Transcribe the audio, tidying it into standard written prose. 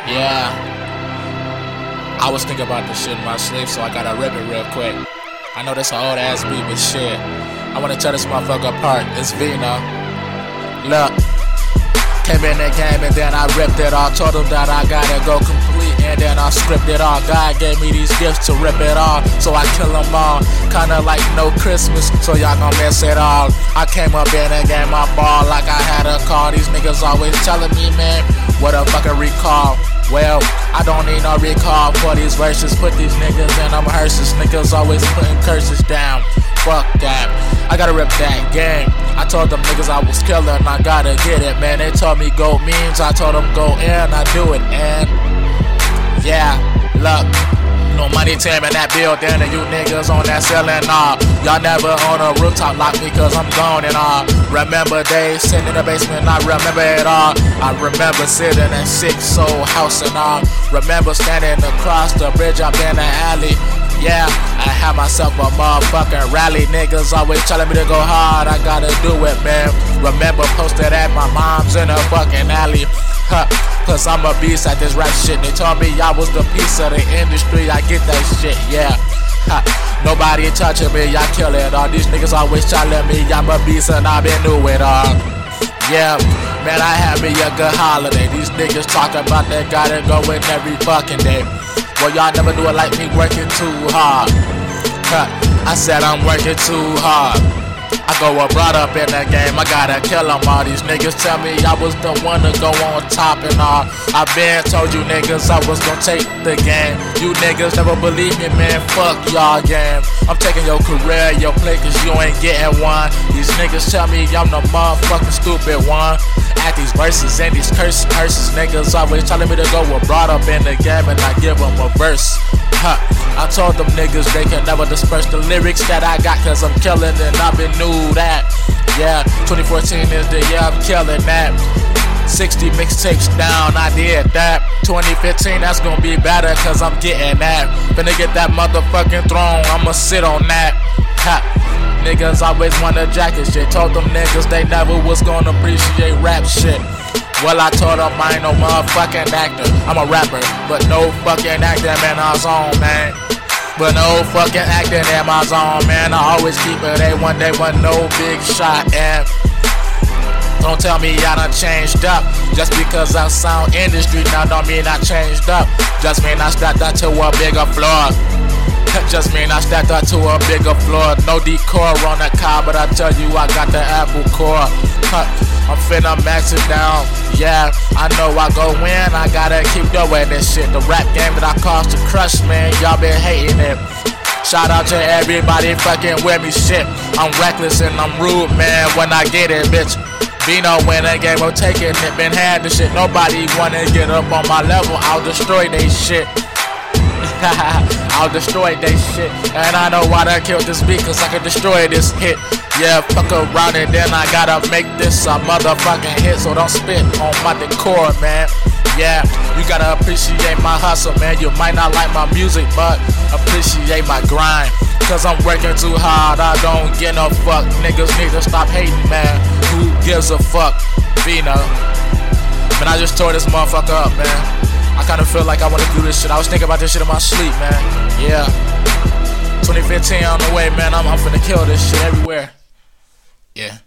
Yeah, I was thinking about this shit in my sleep, so I gotta rip it real quick. I know this an old ass beat, but shit, I wanna tear this motherfucker apart. It's Vino. Look, came in the game and then I ripped it all. Told him that I gotta go complete and then I scripted it all. God gave me these gifts to rip it all, so I kill them all. Kinda like no Christmas, so y'all gon' miss it all. I came up in the game, I ball like I had a call. These niggas always telling me, man, what a fucking recall. Well, I don't need no recall for these verses. Put these niggas in them hearses. Niggas always putting curses down. Fuck that, I gotta rip that game. I told them niggas I was killing, I gotta get it, man. They told me go means, I told them go in, I do it, and yeah, look. No money tearing that building and you niggas on that ceiling, nah. Y'all never on a rooftop like me cause I'm gone and all. Remember days sitting in the basement, I remember it all. I remember sitting in 6 soul house and all. Remember standing across the bridge up in the alley. Yeah, I had myself a motherfucking rally. Niggas always telling me to go hard, I gotta do it, man. Remember posted at my mom's in a fucking alley. Huh, cause I'm a beast at this rap shit. They told me I was the piece of the industry, I get that shit, yeah. Huh, nobody touching me, y'all kill it all. These niggas always telling me I'm a beast and I been knew it all. Yeah, man, I had me a good holiday. These niggas talk about they gotta go in every fucking day. Well, y'all never do it like me, working too hard. Huh, I said I'm working too hard. I go abroad up in that game, I gotta kill them all. These niggas tell me I was the one to go on top and all. I been told you niggas I was gonna take the game. You niggas never believe me, man, fuck y'all game. I'm taking your career, your play, cause you ain't getting one. These niggas tell me I'm the motherfucking stupid one. At these verses and these curses, niggas always telling me to go abroad up in the game and I give them a verse. Huh, I told them niggas they can never disperse the lyrics that I got cause I'm killing and I've been knew that. Yeah, 2014 is the year I'm killing that. 60 mixtapes down, I did that. 2015, that's gonna be better cause I'm getting that. Finna get that motherfucking throne, I'ma sit on that. Ha. Niggas always wanna jacket shit. Told them niggas they never was gonna appreciate rap shit. Well, I told them I ain't no motherfucking actor. I'm a rapper, but no fucking acting in my zone, man. But no fucking acting in my zone, man. I always keep it A1, day one, no big shot, and don't tell me I done changed up. Just because I sound industry now don't mean I changed up. Just mean I stepped up to a bigger floor. Just mean I stepped up to a bigger floor. No decor on the car, but I tell you I got the Apple core. I'm finna max it down. Yeah, I know I go win. I gotta keep doing this shit. The rap game that I caused to crush, man. Y'all been hating it. Shout out to everybody fucking with me, shit. I'm reckless and I'm rude, man. When I get it, bitch. Vino win a game of taking it. Been had the shit. Nobody wanna get up on my level. I'll destroy they shit. I'll destroy they shit. And I know why I killed this beat, cause I can destroy this hit. Yeah, fuck around and then I gotta make this a motherfucking hit. So don't spit on my decor, man. Yeah, you gotta appreciate my hustle, man. You might not like my music, but appreciate my grind. Cause I'm working too hard, I don't get no fuck. Niggas need to stop hating, man. Who gives a fuck? Vino. Man, I just tore this motherfucker up, man. I kinda feel like I wanna do this shit. I was thinking about this shit in my sleep, man. Yeah. 2015 on the way, man. I'm finna kill this shit everywhere. Yeah.